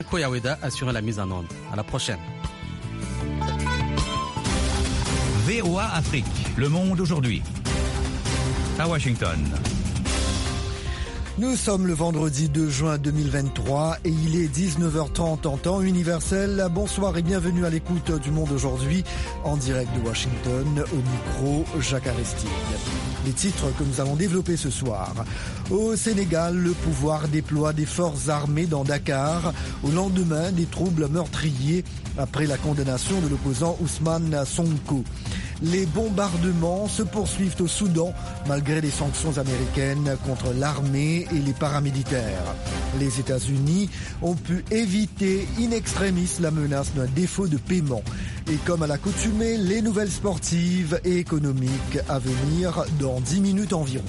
Koyaweda assure la mise en onde. À la prochaine. VOA Afrique, le monde aujourd'hui. À Washington. Nous sommes le vendredi 2 juin 2023 et il est 19h30 en temps universel. Bonsoir et bienvenue à l'écoute du Monde aujourd'hui en direct de Washington. Au micro, Jacques Aristide. Les titres que nous allons développer ce soir. Au Sénégal, le pouvoir déploie des forces armées dans Dakar au lendemain des troubles meurtriers après la condamnation de l'opposant Ousmane Sonko. Les bombardements se poursuivent au Soudan malgré les sanctions américaines contre l'armée et les paramilitaires. Les États-Unis ont pu éviter in extremis la menace d'un défaut de paiement. Et comme à l'accoutumée, les nouvelles sportives et économiques à venir dans 10 minutes environ.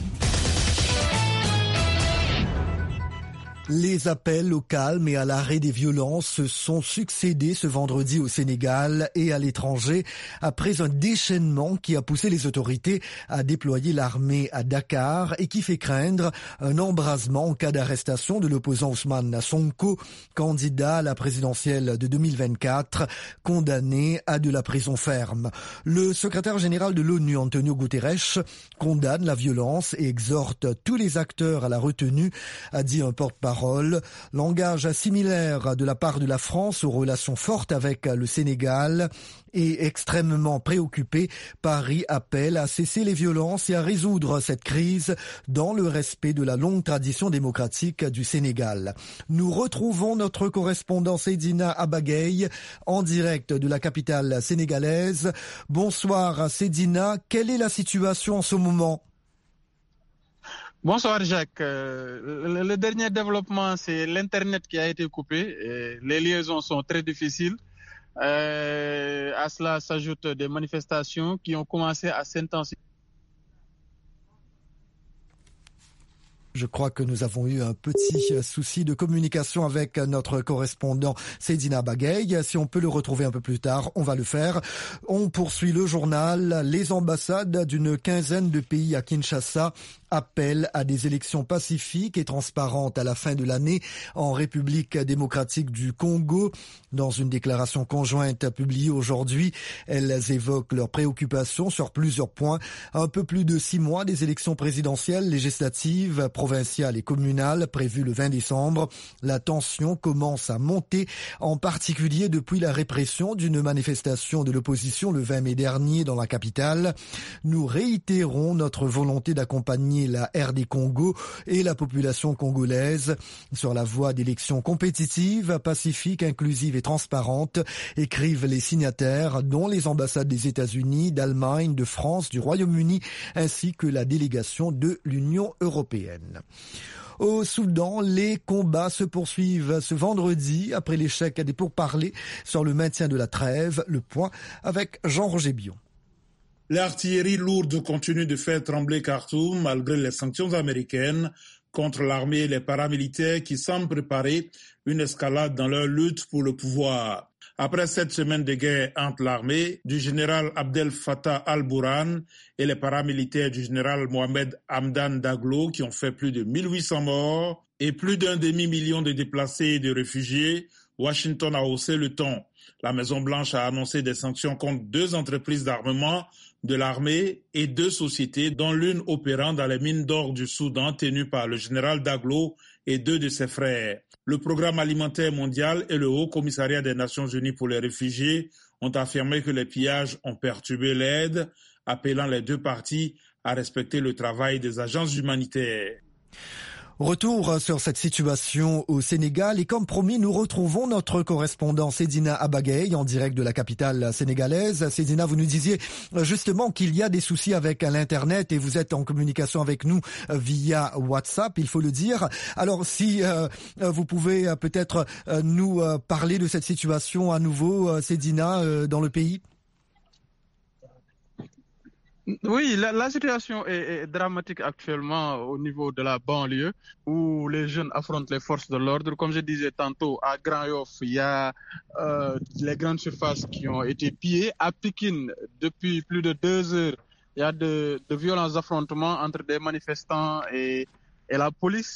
Les appels au calme et à l'arrêt des violences se sont succédés ce vendredi au Sénégal et à l'étranger après un déchaînement qui a poussé les autorités à déployer l'armée à Dakar et qui fait craindre un embrasement en cas d'arrestation de l'opposant Ousmane Sonko, candidat à la présidentielle de 2024, condamné à de la prison ferme. Le secrétaire général de l'ONU, Antonio Guterres, condamne la violence et exhorte tous les acteurs à la retenue, a dit un porte-parole. Langage similaire de la part de la France aux relations fortes avec le Sénégal et extrêmement préoccupé, Paris appelle à cesser les violences et à résoudre cette crise dans le respect de la longue tradition démocratique du Sénégal. Nous retrouvons notre correspondant Seydina Abagaye en direct de la capitale sénégalaise. Bonsoir Seydina, quelle est la situation en ce moment ? Bonsoir Jacques. Le dernier développement, c'est l'Internet qui a été coupé. Et les liaisons sont très difficiles. À cela s'ajoutent des manifestations qui ont commencé à s'intensifier. Je crois que nous avons eu un petit souci de communication avec notre correspondant Seydina Abagaye. Si on peut le retrouver un peu plus tard, on va le faire. On poursuit le journal. Les ambassades d'une quinzaine de pays à Kinshasa appellent à des élections pacifiques et transparentes à la fin de l'année en République démocratique du Congo. Dans une déclaration conjointe publiée aujourd'hui, elles évoquent leurs préoccupations sur plusieurs points. Un peu plus de 6 mois des élections présidentielles, législatives, provinciales et communales prévues le 20 décembre. La tension commence à monter, en particulier depuis la répression d'une manifestation de l'opposition le 20 mai dernier dans la capitale. Nous réitérons notre volonté d'accompagner la RD Congo et la population congolaise sur la voie d'élections compétitives, pacifiques, inclusives et transparentes, écrivent les signataires, dont les ambassades des États-Unis, d'Allemagne, de France, du Royaume-Uni, ainsi que la délégation de l'Union européenne. Au Soudan, les combats se poursuivent ce vendredi après l'échec des pourparlers sur le maintien de la trêve. Le point avec Jean-Roger Bion. L'artillerie lourde continue de faire trembler Khartoum malgré les sanctions américaines contre l'armée et les paramilitaires qui semblent préparer une escalade dans leur lutte pour le pouvoir. Après 7 semaines de guerre entre l'armée du général Abdel Fattah al-Burhan et les paramilitaires du général Mohamed Hamdan Daglo qui ont fait plus de 1800 morts et plus d'un demi-million de déplacés et de réfugiés, Washington a haussé le ton. La Maison-Blanche a annoncé des sanctions contre 2 entreprises d'armement de l'armée et 2 sociétés, dont l'une opérant dans les mines d'or du Soudan tenues par le général Daglo et 2 de ses frères. Le Programme alimentaire mondial et le Haut Commissariat des Nations Unies pour les réfugiés ont affirmé que les pillages ont perturbé l'aide, appelant les 2 parties à respecter le travail des agences humanitaires. Retour sur cette situation au Sénégal et comme promis, nous retrouvons notre correspondant Seydina Abagaye en direct de la capitale sénégalaise. Seydina, vous nous disiez justement qu'il y a des soucis avec l'Internet et vous êtes en communication avec nous via WhatsApp, il faut le dire. Alors si vous pouvez peut-être nous parler de cette situation à nouveau, Seydina, dans le pays. Oui, la situation est dramatique actuellement au niveau de la banlieue où les jeunes affrontent les forces de l'ordre. Comme je disais tantôt, à Grand Yoff, il y a les grandes surfaces qui ont été pillées. À Pikine, depuis plus de 2 heures, il y a de violents affrontements entre des manifestants et la police.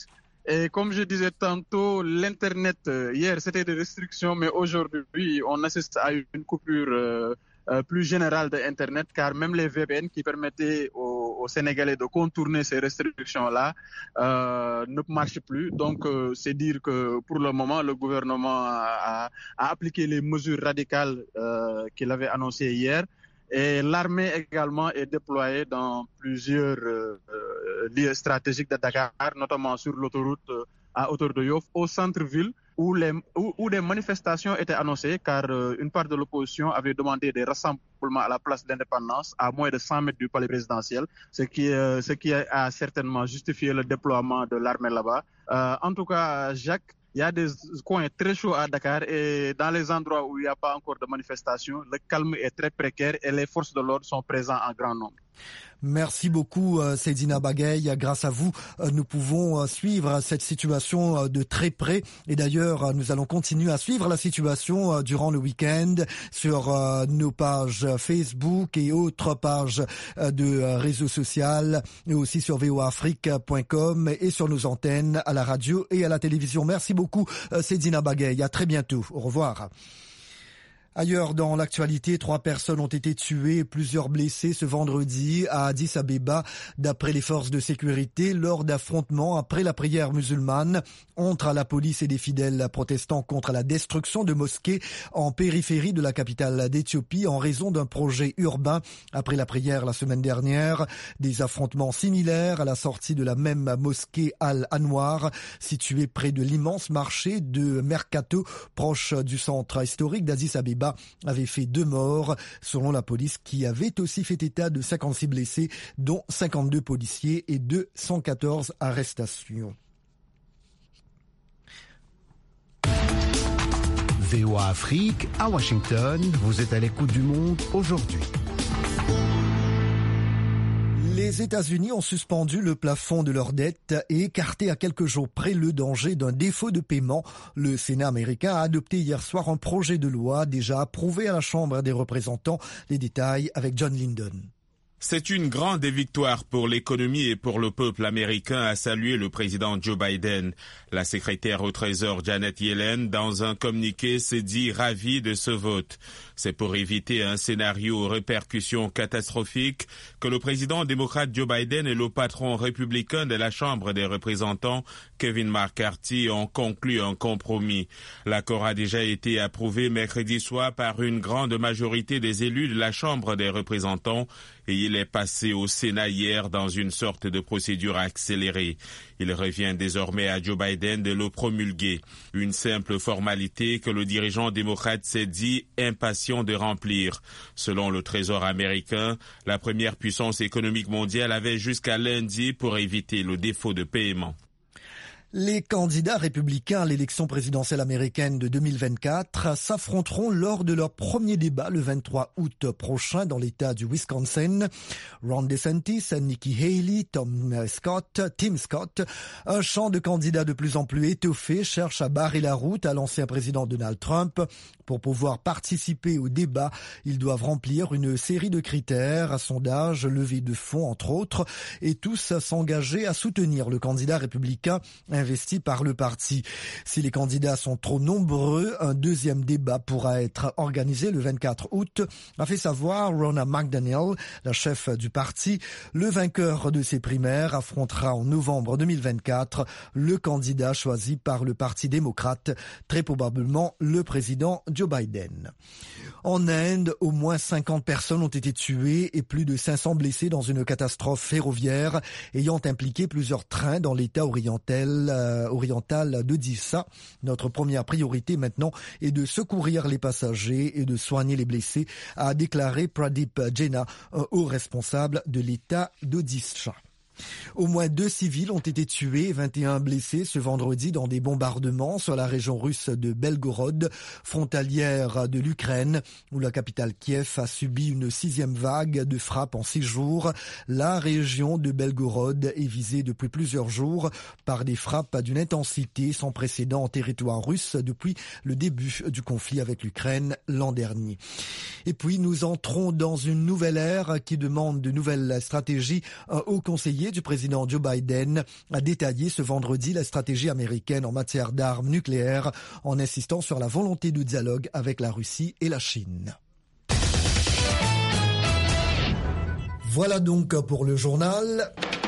Et comme je disais tantôt, l'Internet, hier, c'était des restrictions, mais aujourd'hui, on assiste à une coupure plus générale de Internet, car même les VPN qui permettaient aux Sénégalais de contourner ces restrictions-là ne marchent plus. Donc, c'est dire que pour le moment, le gouvernement a appliqué les mesures radicales qu'il avait annoncées hier. Et l'armée également est déployée dans plusieurs lieux stratégiques de Dakar, notamment sur l'autoroute à hauteur de Yoff, au centre-ville, où des manifestations étaient annoncées, car une part de l'opposition avait demandé des rassemblements à la place de l'Indépendance, à moins de 100 mètres du palais présidentiel, ce qui a certainement justifié le déploiement de l'armée là-bas. En tout cas, Jacques, il y a des coins très chauds à Dakar et dans les endroits où il n'y a pas encore de manifestations, le calme est très précaire et les forces de l'ordre sont présentes en grand nombre. Merci beaucoup, Seydina Bagay. Grâce à vous, nous pouvons suivre cette situation de très près. Et d'ailleurs, nous allons continuer à suivre la situation durant le week-end sur nos pages Facebook et autres pages de réseaux sociaux, et aussi sur voafrique.com et sur nos antennes à la radio et à la télévision. Merci beaucoup, Seydina Bagay. À très bientôt. Au revoir. Ailleurs dans l'actualité, 3 personnes ont été tuées et plusieurs blessés ce vendredi à Addis Abeba, d'après les forces de sécurité, lors d'affrontements après la prière musulmane entre la police et des fidèles protestants contre la destruction de mosquées en périphérie de la capitale d'Éthiopie en raison d'un projet urbain. Après la prière la semaine dernière, des affrontements similaires à la sortie de la même mosquée Al-Anwar, située près de l'immense marché de Mercato, proche du centre historique d'Addis Abeba, avait fait 2 morts, selon la police, qui avait aussi fait état de 56 blessés, dont 52 policiers et 214 arrestations. VOA Afrique, à Washington, vous êtes à l'écoute du monde aujourd'hui. Les États-Unis ont suspendu le plafond de leur dette et écarté à quelques jours près le danger d'un défaut de paiement. Le Sénat américain a adopté hier soir un projet de loi déjà approuvé à la Chambre des représentants. Les détails avec John Linden. C'est une grande victoire pour l'économie et pour le peuple américain, a salué le président Joe Biden. La secrétaire au Trésor Janet Yellen, dans un communiqué, s'est dit ravie de ce vote. C'est pour éviter un scénario aux répercussions catastrophiques que le président démocrate Joe Biden et le patron républicain de la Chambre des représentants, Kevin McCarthy, ont conclu un compromis. L'accord a déjà été approuvé mercredi soir par une grande majorité des élus de la Chambre des représentants et il est passé au Sénat hier dans une sorte de procédure accélérée. Il revient désormais à Joe Biden de le promulguer. Une simple formalité que le dirigeant démocrate s'est dit impatient de remplir. Selon le Trésor américain, la première puissance économique mondiale avait jusqu'à lundi pour éviter le défaut de paiement. Les candidats républicains à l'élection présidentielle américaine de 2024 s'affronteront lors de leur premier débat le 23 août prochain dans l'État du Wisconsin. Ron DeSantis, Nikki Haley, Tim Scott, un champ de candidats de plus en plus étoffé, cherche à barrer la route à l'ancien président Donald Trump. Pour pouvoir participer au débat, ils doivent remplir une série de critères, sondages, levée de fonds entre autres, et tous s'engager à soutenir le candidat républicain investi par le parti. Si les candidats sont trop nombreux, un deuxième débat pourra être organisé le 24 août, a fait savoir Ronna McDaniel, la chef du parti. Le vainqueur de ces primaires affrontera en novembre 2024 le candidat choisi par le Parti démocrate, très probablement le président Joe Biden. En Inde, au moins 50 personnes ont été tuées et plus de 500 blessés dans une catastrophe ferroviaire ayant impliqué plusieurs trains dans l'état oriental d'Odisha. Notre première priorité maintenant est de secourir les passagers et de soigner les blessés, a déclaré Pradeep Jena, un haut responsable de l'état d'Odisha. Au moins 2 civils ont été tués et 21 blessés ce vendredi dans des bombardements sur la région russe de Belgorod, frontalière de l'Ukraine, où la capitale Kiev a subi une 6e vague de frappes en 6 jours. La région de Belgorod est visée depuis plusieurs jours par des frappes d'une intensité sans précédent en territoire russe depuis le début du conflit avec l'Ukraine l'an dernier. Et puis nous entrons dans une nouvelle ère qui demande de nouvelles stratégies. Un haut conseiller du président Joe Biden a détaillé ce vendredi la stratégie américaine en matière d'armes nucléaires en insistant sur la volonté de dialogue avec la Russie et la Chine. Voilà donc pour le journal.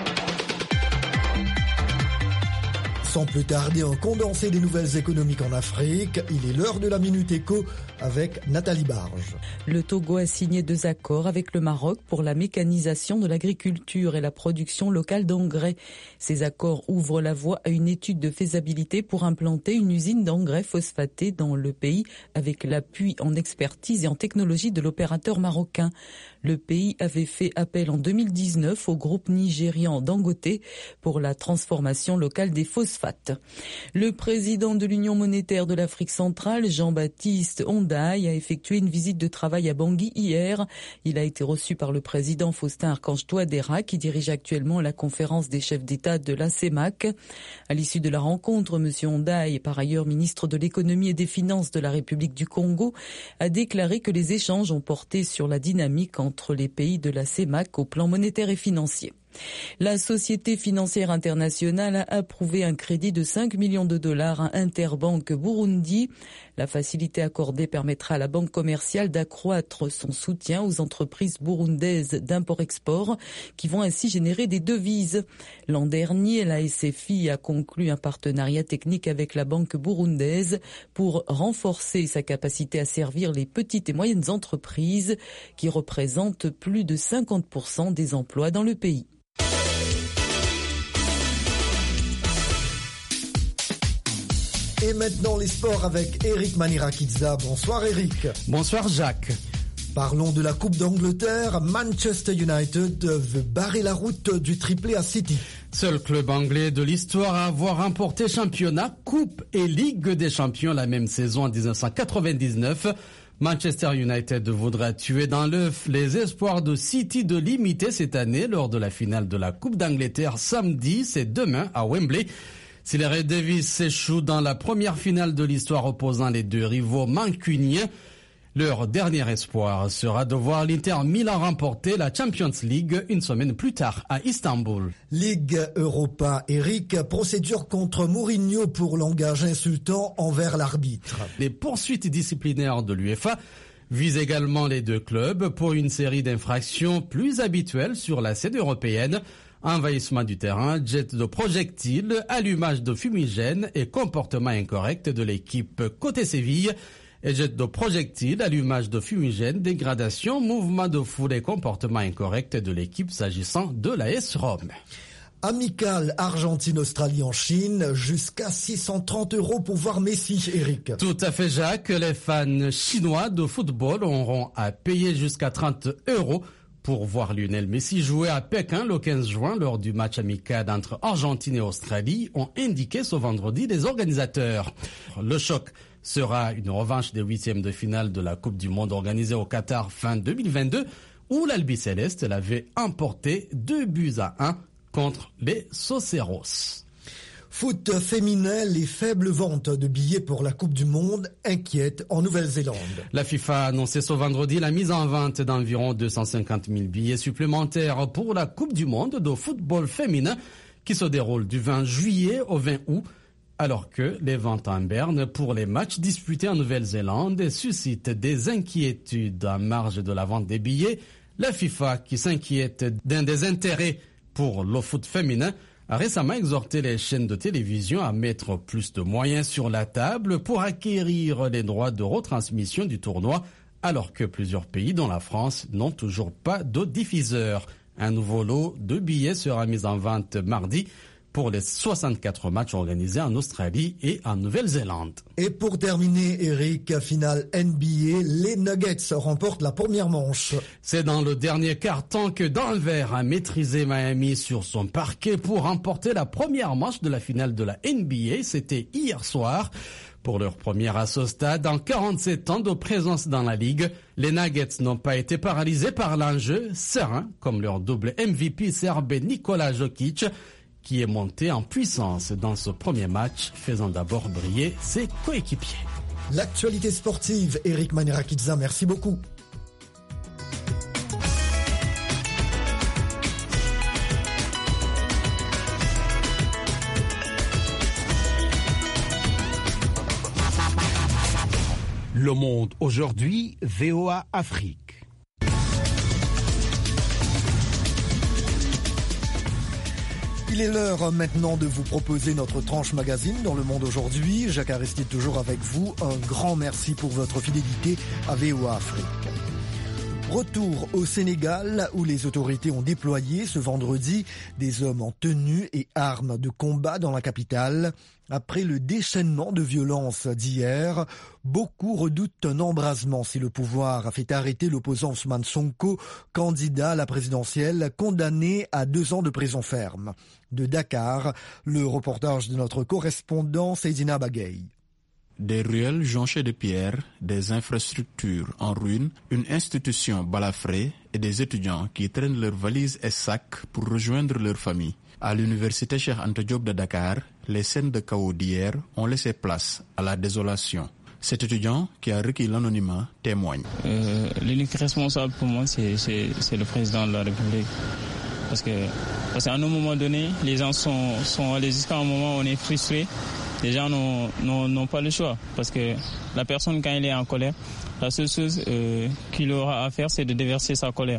Sans plus tarder, un condensé des nouvelles économiques en Afrique. Il est l'heure de la Minute Éco avec Nathalie Barge. Le Togo a signé 2 accords avec le Maroc pour la mécanisation de l'agriculture et la production locale d'engrais. Ces accords ouvrent la voie à une étude de faisabilité pour implanter une usine d'engrais phosphatés dans le pays avec l'appui en expertise et en technologie de l'opérateur marocain. Le pays avait fait appel en 2019 au groupe nigérian Dangote pour la transformation locale des phosphates. Le président de l'Union monétaire de l'Afrique centrale, Jean-Baptiste Ondaye, a effectué une visite de travail à Bangui hier. Il a été reçu par le président Faustin Archange Touadéra, qui dirige actuellement la conférence des chefs d'État de la CEMAC. À l'issue de la rencontre, M. Ondaye, par ailleurs ministre de l'économie et des finances de la République du Congo, a déclaré que les échanges ont porté sur la dynamique entre les pays de la CEMAC au plan monétaire et financier. La Société financière internationale a approuvé un crédit de 5 millions de dollars à Interbank Burundi. La facilité accordée permettra à la banque commerciale d'accroître son soutien aux entreprises burundaises d'import-export qui vont ainsi générer des devises. L'an dernier, la SFI a conclu un partenariat technique avec la banque burundaise pour renforcer sa capacité à servir les petites et moyennes entreprises qui représentent plus de 50% des emplois dans le pays. Et maintenant les sports avec Eric Manirakidza. Bonsoir Eric. Bonsoir Jacques. Parlons de la Coupe d'Angleterre. Manchester United veut barrer la route du triplé à City. Seul club anglais de l'histoire à avoir remporté championnat, coupe et Ligue des champions la même saison en 1999. Manchester United voudra tuer dans l'œuf les espoirs de City de l'imiter cette année lors de la finale de la Coupe d'Angleterre samedi, c'est demain à Wembley. Si les Red Devils s'échouent dans la première finale de l'histoire opposant les 2 rivaux mancuniens, leur dernier espoir sera de voir l'Inter Milan remporter la Champions League une semaine plus tard à Istanbul. Ligue Europa, Eric, procédure contre Mourinho pour langage insultant envers l'arbitre. Les poursuites disciplinaires de l'UEFA visent également les 2 clubs pour une série d'infractions plus habituelles sur la scène européenne. Envahissement du terrain, jet de projectiles, allumage de fumigène et comportement incorrect de l'équipe côté Séville. Et jet de projectiles, allumage de fumigène, dégradation, mouvement de foule et comportement incorrect de l'équipe s'agissant de l'AS Rome. Amical Argentine-Australie en Chine, jusqu'à 630 € pour voir Messi, Eric. Tout à fait Jacques, les fans chinois de football auront à payer jusqu'à 30 € pour voir Lionel Messi jouer à Pékin le 15 juin lors du match amical entre Argentine et Australie, ont indiqué ce vendredi les organisateurs. Le choc sera une revanche des 8e de finale de la Coupe du Monde organisée au Qatar fin 2022, où l'Albiceleste l'avait emporté 2-1 contre les Soceros. Foot féminin, les faibles ventes de billets pour la Coupe du Monde inquiètent en Nouvelle-Zélande. La FIFA a annoncé ce vendredi la mise en vente d'environ 250 000 billets supplémentaires pour la Coupe du Monde de football féminin qui se déroule du 20 juillet au 20 août, alors que les ventes en berne pour les matchs disputés en Nouvelle-Zélande suscitent des inquiétudes en marge de la vente des billets. La FIFA, qui s'inquiète d'un désintérêt pour le foot féminin, a récemment exhorté les chaînes de télévision à mettre plus de moyens sur la table pour acquérir les droits de retransmission du tournoi, alors que plusieurs pays, dont la France, n'ont toujours pas de diffuseur. Un nouveau lot de billets sera mis en vente mardi pour les 64 matchs organisés en Australie et en Nouvelle-Zélande. Et pour terminer, Eric, finale NBA, les Nuggets remportent la première manche. C'est dans le dernier quart-temps que Denver a maîtrisé Miami sur son parquet pour remporter la première manche de la finale de la NBA. C'était hier soir. Pour leur première à ce stade, en 47 ans de présence dans la Ligue, les Nuggets n'ont pas été paralysés par l'enjeu, serein, comme leur double MVP serbe Nikola Jokic, qui est monté en puissance dans ce premier match, faisant d'abord briller ses coéquipiers. L'actualité sportive, Eric Manirakidza, merci beaucoup. Le Monde aujourd'hui, VOA Afrique. Il est l'heure maintenant de vous proposer notre tranche magazine dans Le Monde aujourd'hui. Jacques Aristide toujours avec vous. Un grand merci pour votre fidélité à VOA Afrique. Retour au Sénégal où les autorités ont déployé ce vendredi des hommes en tenue et armes de combat dans la capitale. Après le déchaînement de violence d'hier, beaucoup redoutent un embrasement si le pouvoir a fait arrêter l'opposant Ousmane Sonko, candidat à la présidentielle, condamné à 2 ans de prison ferme. De Dakar, le reportage de notre correspondant Seydina Bagay. Des ruelles jonchées de pierres, des infrastructures en ruine, une institution balafrée et des étudiants qui traînent leurs valises et sacs pour rejoindre leur famille. À l'université Cheikh Anta Diop de Dakar, les scènes de chaos d'hier ont laissé place à la désolation. Cet étudiant, qui a requis l'anonymat, témoigne. L'unique responsable pour moi, c'est le président de la République. Parce qu'à un moment donné, les gens sont allés jusqu'à un moment où on est frustré. Les gens n'ont pas le choix. Parce que la personne, quand elle est en colère, la seule chose qu'il aura à faire, c'est de déverser sa colère,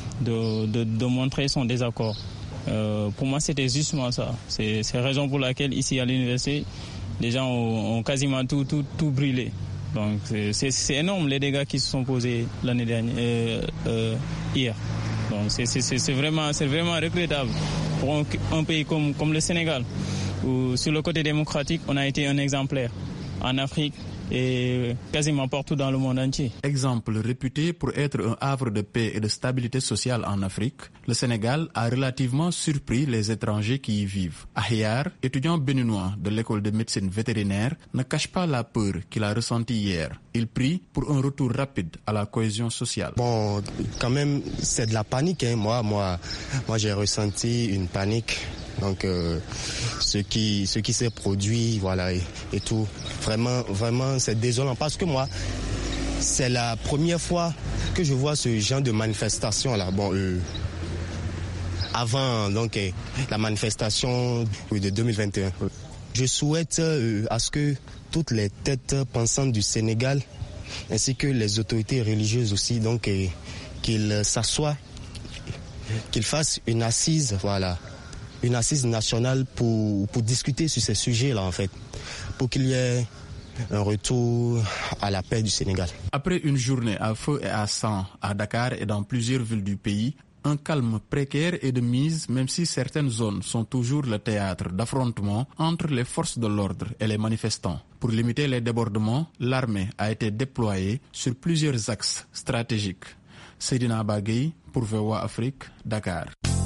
de montrer son désaccord. Pour moi, c'était justement ça. C'est la raison pour laquelle, ici à l'université, les gens ont quasiment tout brûlé. Donc, c'est énorme les dégâts qui se sont posés l'année dernière, hier. Donc, c'est vraiment regrettable pour un pays comme le Sénégal, où sur le côté démocratique, on a été un exemplaire en Afrique et quasiment partout dans le monde entier. Exemple réputé pour être un havre de paix et de stabilité sociale en Afrique, le Sénégal a relativement surpris les étrangers qui y vivent. Ahyar, étudiant béninois de l'école de médecine vétérinaire, ne cache pas la peur qu'il a ressentie hier. Il prie pour un retour rapide à la cohésion sociale. Bon, quand même, c'est de la panique. Moi, j'ai ressenti une panique. Donc, ce qui s'est produit, voilà, et tout. Vraiment, c'est désolant. Parce que moi, c'est la première fois que je vois ce genre de manifestation-là. Bon, avant, donc, la manifestation de 2021. Je souhaite à ce que toutes les têtes pensantes du Sénégal, ainsi que les autorités religieuses aussi, donc, qu'ils s'assoient, qu'ils fassent une assise, voilà. Une assise nationale pour discuter sur ces sujets-là, en fait, pour qu'il y ait un retour à la paix du Sénégal. Après une journée à feu et à sang à Dakar et dans plusieurs villes du pays, un calme précaire est de mise, même si certaines zones sont toujours le théâtre d'affrontements entre les forces de l'ordre et les manifestants. Pour limiter les débordements, l'armée a été déployée sur plusieurs axes stratégiques. Seydina Bagay pour VOA Afrique, Dakar.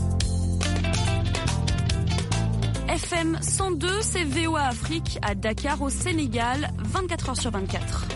FM 102, c'est VOA Afrique à Dakar au Sénégal, 24h/24.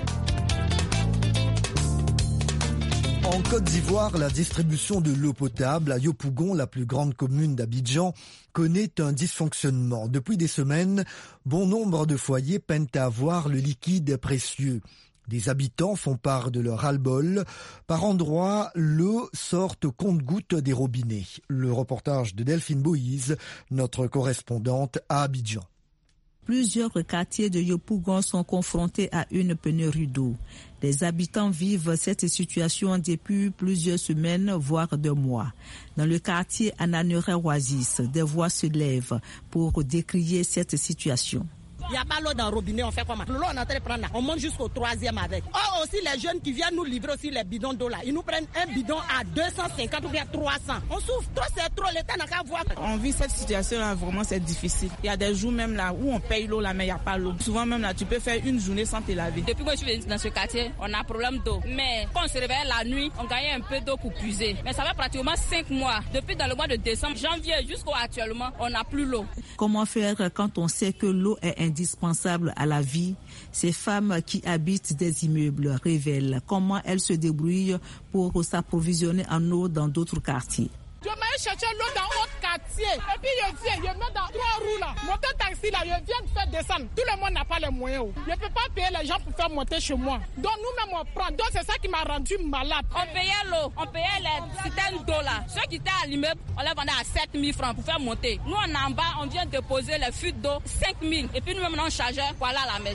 En Côte d'Ivoire, la distribution de l'eau potable à Yopougon, la plus grande commune d'Abidjan, connaît un dysfonctionnement. Depuis des semaines, bon nombre de foyers peinent à avoir le liquide précieux. Des habitants font part de leur ras-le-bol. Par endroits, l'eau sort au compte-gouttes des robinets. Le reportage de Delphine Boïse, notre correspondante à Abidjan. Plusieurs quartiers de Yopougon sont confrontés à une pénurie d'eau. Les habitants vivent cette situation depuis plusieurs semaines, voire 2 mois. Dans le quartier Ananuré-Oasis, des voix se lèvent pour décrier cette situation. Il n'y a pas l'eau dans le robinet, on fait comment? L'eau, on est en train de prendre là, on monte jusqu'au 3e avec. Oh, aussi les jeunes qui viennent nous livrer aussi les bidons d'eau là, ils nous prennent un bidon à 250 ou bien 300. On souffre trop, c'est trop, l'État n'a qu'à voir. On vit cette situation là, vraiment c'est difficile. Il y a des jours même là où on paye l'eau là, mais il n'y a pas l'eau. Souvent même là, tu peux faire une journée sans te laver. Depuis que je suis venue dans ce quartier, on a problème d'eau. Mais quand on se réveille la nuit, on gagne un peu d'eau pour puiser. Mais ça fait pratiquement 5 mois. Depuis dans le mois de décembre, janvier jusqu'au actuellement, on n'a plus l'eau. Comment faire quand on sait que l'eau est indispensable à la vie? Ces femmes qui habitent des immeubles révèlent comment elles se débrouillent pour s'approvisionner en eau dans d'autres quartiers. Je vais chercher l'eau dans notre quartier. Et puis je mets dans 3 roues là. Moteur taxi là, je viens de faire descendre. Tout le monde n'a pas les moyens. Je ne peux pas payer les gens pour faire monter chez moi. Donc nous-mêmes on prend. Donc c'est ça qui m'a rendu malade. On payait l'eau, on payait les citernes d'eau là. Ceux qui étaient à l'immeuble, on les vendait à 7 000 francs pour faire monter. Nous on est en bas, on vient déposer les fuites d'eau 5 000. Et puis nous-mêmes on chargeait pour aller à la maison.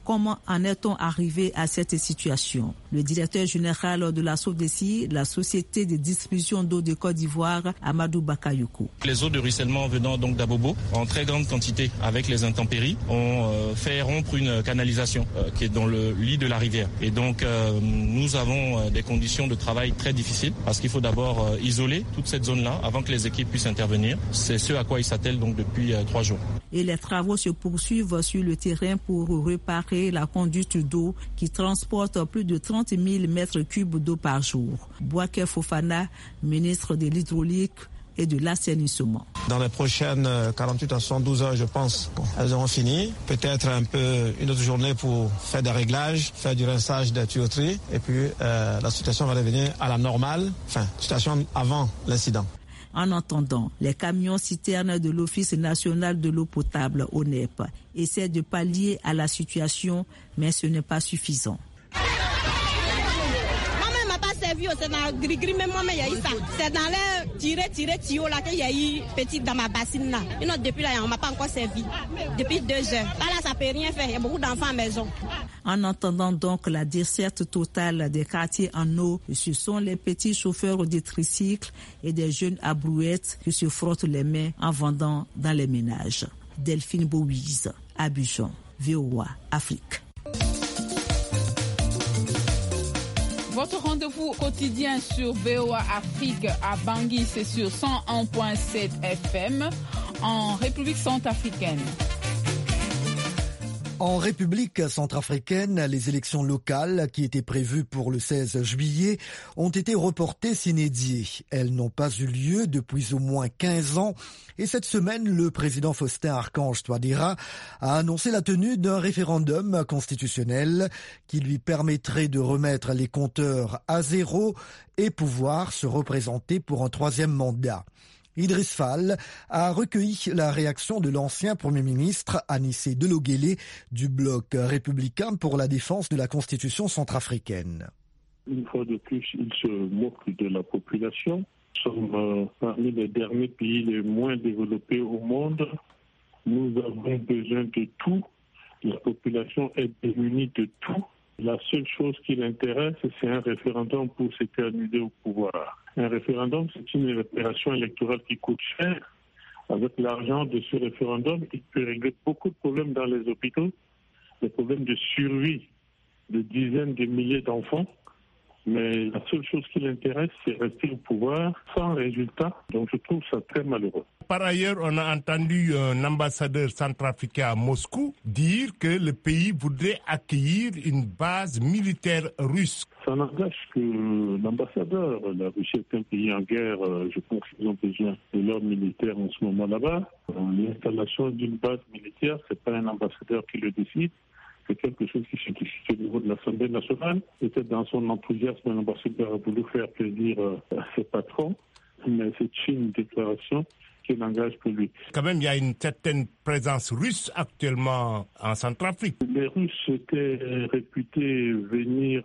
Comment en est-on arrivé à cette situation? Le directeur général de la SODECI, la Société de distribution d'eau de Côte d'Ivoire, Amadou Bakayoko. Les eaux de ruissellement venant donc d'Abobo en très grande quantité avec les intempéries ont fait rompre une canalisation qui est dans le lit de la rivière. Et donc nous avons des conditions de travail très difficiles parce qu'il faut d'abord isoler toute cette zone-là avant que les équipes puissent intervenir. C'est ce à quoi ils s'attellent donc depuis 3 jours. Et les travaux se poursuivent sur le terrain pour réparer la conduite d'eau qui transporte plus de 30 000 mètres cubes d'eau par jour. Bouaké Fofana, ministre de l'Hydraulique et de l'assainissement. Dans les prochaines 48 à 72 heures, je pense, elles auront fini. Peut-être une autre journée pour faire des réglages, faire du rinçage des tuyauteries. Et puis la situation va revenir à la normale, situation avant l'incident. En attendant, les camions citernes de l'Office national de l'eau potable, ONEP, essaient de pallier à la situation, mais ce n'est pas suffisant. C'est dans gris-gris, même moi, il y a eu ça. C'est dans les tirer tuyaux là qu'il y a eu petit dans ma bassine là. Et non, depuis là, on ne m'a pas encore servi. Depuis 2 heures. Là, ça ne peut rien faire. Il y a beaucoup d'enfants à la maison. En attendant donc la desserte totale des quartiers en eau, ce sont les petits chauffeurs de tricycles et des jeunes à brouettes qui se frottent les mains en vendant dans les ménages. Delphine Bouise, Abidjan, VOA, Afrique. Votre rendez-vous quotidien sur VOA Afrique à Bangui, c'est sur 101.7 FM en République centrafricaine. En République centrafricaine, les élections locales qui étaient prévues pour le 16 juillet ont été reportées sine die. Elles n'ont pas eu lieu depuis au moins 15 ans. Et cette semaine, le président Faustin Archange Touadéra a annoncé la tenue d'un référendum constitutionnel qui lui permettrait de remettre les compteurs à zéro et pouvoir se représenter pour un 3e mandat. Idriss Fall a recueilli la réaction de l'ancien Premier ministre Anissé Deloguélé du bloc républicain pour la défense de la Constitution centrafricaine. Une fois de plus, il se moque de la population. Nous sommes parmi les derniers pays les moins développés au monde. Nous avons besoin de tout. La population est démunie de tout. La seule chose qui l'intéresse, c'est un référendum pour s'éterniser au pouvoir. Un référendum, c'est une opération électorale qui coûte cher. Avec l'argent de ce référendum, il peut régler beaucoup de problèmes dans les hôpitaux, des problèmes de survie de dizaines de milliers d'enfants. Mais la seule chose qui l'intéresse, c'est rester au pouvoir sans résultat. Donc je trouve ça très malheureux. Par ailleurs, on a entendu un ambassadeur centrafricain à Moscou dire que le pays voudrait accueillir une base militaire russe. Ça n'engage que l'ambassadeur. La Russie est un pays en guerre. Je pense qu'ils ont besoin de leurs militaires en ce moment là-bas. L'installation d'une base militaire, c'est pas un ambassadeur qui le décide. C'est quelque chose qui se discute au niveau de l'Assemblée nationale. Peut-être dans son enthousiasme, l'ambassadeur a voulu faire plaisir à ses patrons, mais c'est une déclaration qui n'engage que lui. Quand même, il y a une certaine présence russe actuellement en Centrafrique. Les Russes étaient réputés venir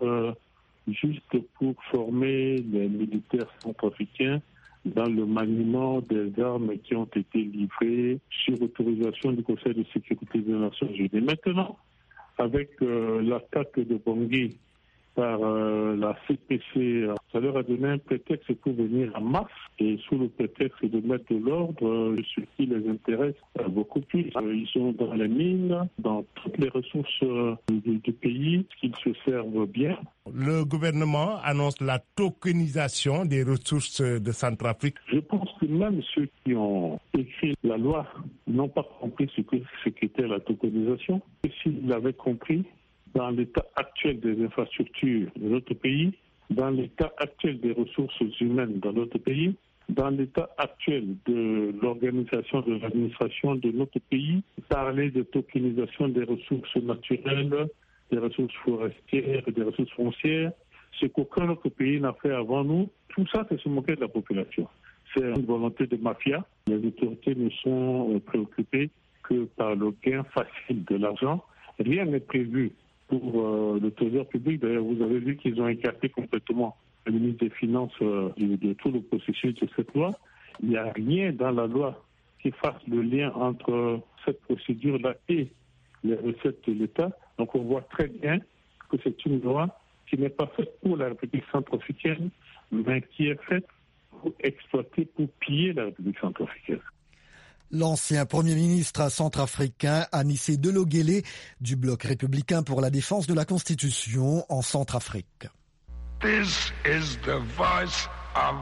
juste pour former les militaires centrafricains dans le maniement des armes qui ont été livrées sur autorisation du Conseil de sécurité des Nations Unies. Maintenant, avec l'attaque de Bangui par la CPC, ça leur a donné un prétexte pour venir en masse et sous le prétexte de mettre de l'ordre, ce qui les intéresse beaucoup plus. Ils sont dans les mines, dans toutes les ressources du pays, qu'ils se servent bien. Le gouvernement annonce la tokenisation des ressources de Centrafrique. Je pense que même ceux qui ont écrit la loi n'ont pas compris ce qu'était la tokenisation. Et s'ils l'avaient compris, dans l'état actuel des infrastructures de notre pays, dans l'état actuel des ressources humaines dans notre pays, dans l'état actuel de l'organisation de l'administration de notre pays, parler de tokenisation des ressources naturelles, des ressources forestières, des ressources foncières, ce qu'aucun autre pays n'a fait avant nous, tout ça, c'est se moquer de la population. C'est une volonté de mafia. Les autorités ne sont préoccupées que par le gain facile de l'argent. Rien n'est prévu pour le trésor public. D'ailleurs, vous avez vu qu'ils ont écarté complètement le ministre des Finances de tout le processus de cette loi. Il n'y a rien dans la loi qui fasse le lien entre cette procédure-là et les recettes de l'État. Donc on voit très bien que c'est une loi qui n'est pas faite pour la République centrafricaine, mais qui est faite pour exploiter, pour piller la République centrafricaine. L'ancien Premier ministre centrafricain Anissé Delogele du Bloc républicain pour la défense de la Constitution en Centrafrique. This is the voice of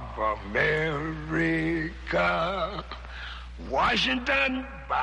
America. Washington,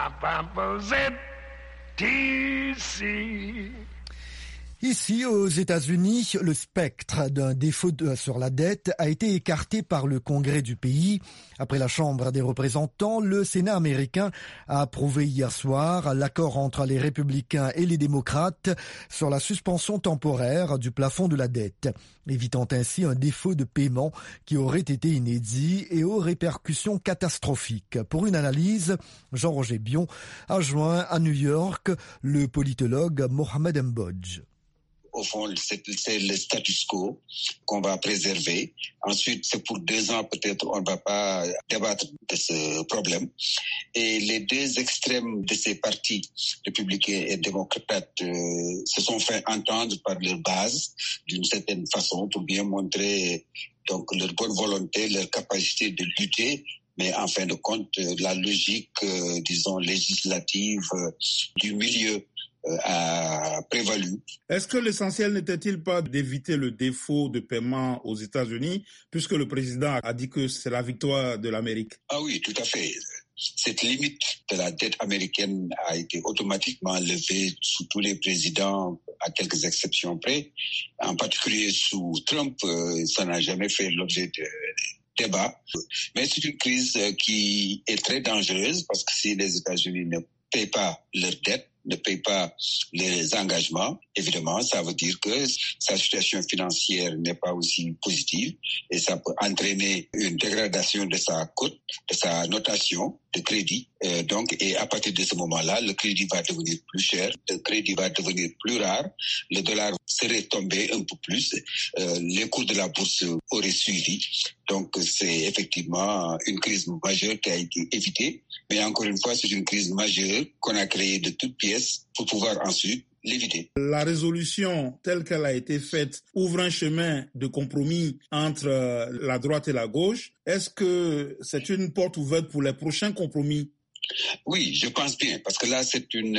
DC. Ici, aux États-Unis, le spectre d'un défaut sur la dette a été écarté par le Congrès du pays. Après la Chambre des représentants, le Sénat américain a approuvé hier soir l'accord entre les républicains et les démocrates sur la suspension temporaire du plafond de la dette, évitant ainsi un défaut de paiement qui aurait été inédit et aux répercussions catastrophiques. Pour une analyse, Jean-Roger Bion a joint à New York le politologue Mohamed Mbodj. Au fond, c'est le status quo qu'on va préserver. Ensuite, c'est pour 2 ans, peut-être, on ne va pas débattre de ce problème. Et les deux extrêmes de ces partis, républicains et démocrates, se sont fait entendre par leur base, d'une certaine façon, pour bien montrer donc leur bonne volonté, leur capacité de lutter. Mais en fin de compte, la logique, disons, législative du milieu a prévalu. Est-ce que l'essentiel n'était-il pas d'éviter le défaut de paiement aux États-Unis, puisque le président a dit que c'est la victoire de l'Amérique? Ah oui, tout à fait. Cette limite de la dette américaine a été automatiquement levée sous tous les présidents, à quelques exceptions près. En particulier sous Trump, ça n'a jamais fait l'objet de débat. Mais c'est une crise qui est très dangereuse parce que si les États-Unis ne payent pas leurs dettes, ne paye pas les engagements, évidemment, ça veut dire que sa situation financière n'est pas aussi positive et ça peut entraîner une dégradation de sa cote, de sa notation de crédit. Et à partir de ce moment-là, le crédit va devenir plus cher, le crédit va devenir plus rare, le dollar serait tombé un peu plus, les cours de la bourse auraient suivi. Donc, c'est effectivement une crise majeure qui a été évitée. Mais encore une fois, c'est une crise majeure qu'on a créée de toutes pièces pour pouvoir ensuite l'éviter. La résolution telle qu'elle a été faite ouvre un chemin de compromis entre la droite et la gauche. Est-ce que c'est une porte ouverte pour les prochains compromis? Oui, je pense bien, parce que là, c'est une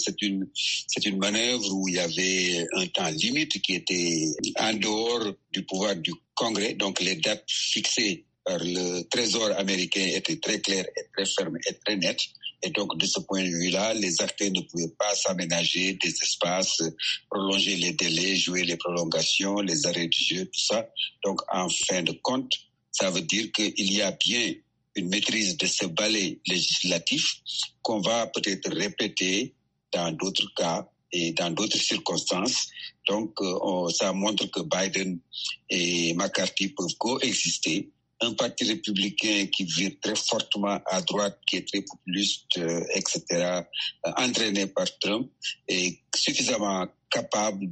manœuvre où il y avait un temps limite qui était en dehors du pouvoir du Congrès. Donc, les dates fixées par le Trésor américain étaient très claires et très fermes et très nettes. Et donc, de ce point de vue-là, les acteurs ne pouvaient pas s'aménager des espaces, prolonger les délais, jouer les prolongations, les arrêts du jeu, tout ça. Donc, en fin de compte, ça veut dire qu'il y a bien une maîtrise de ce balai législatif qu'on va peut-être répéter dans d'autres cas et dans d'autres circonstances. Donc, ça montre que Biden et McCarthy peuvent coexister. Un parti républicain qui vire très fortement à droite, qui est très populiste, etc., entraîné par Trump, est suffisamment capable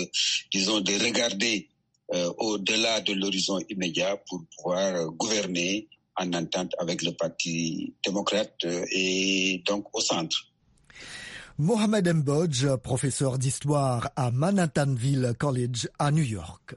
de regarder au-delà de l'horizon immédiat pour pouvoir gouverner en entente avec le Parti démocrate et donc au centre. Mohamed Mbodj, professeur d'histoire à Manhattanville College à New York.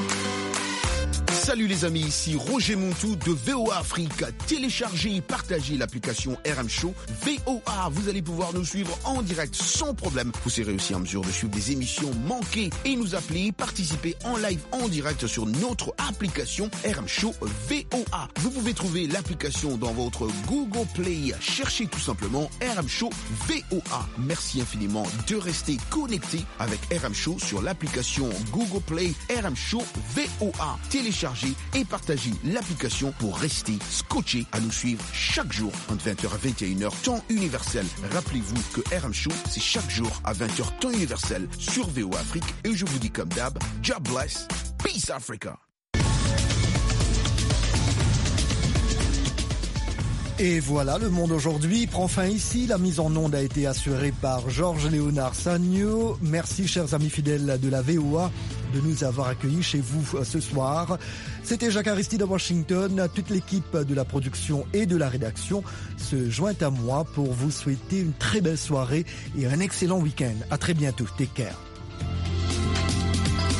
Salut les amis, ici Roger Montou de VOA Afrique. Téléchargez et partagez l'application RM Show VOA. Vous allez pouvoir nous suivre en direct sans problème. Vous serez aussi en mesure de suivre des émissions manquées et nous appeler, participer en live en direct sur notre application RM Show VOA. Vous pouvez trouver l'application dans votre Google Play. Cherchez tout simplement RM Show VOA. Merci infiniment de rester connecté avec RM Show sur l'application Google Play RM Show VOA. Téléchargez et partagez l'application pour rester scotché à nous suivre chaque jour entre 20h et 21h temps universel. Rappelez-vous que RM Show, c'est chaque jour à 20h temps universel sur VOA Afrique. Et je vous dis comme d'hab, God bless, peace Africa. Et voilà, le monde aujourd'hui prend fin ici. La mise en onde a été assurée par Georges Léonard Sagno. Merci chers amis fidèles de la VOA. de nous avoir accueillis chez vous ce soir. C'était Jacques Aristide à Washington. Toute l'équipe de la production et de la rédaction se joint à moi pour vous souhaiter une très belle soirée et un excellent week-end. À très bientôt. Take care.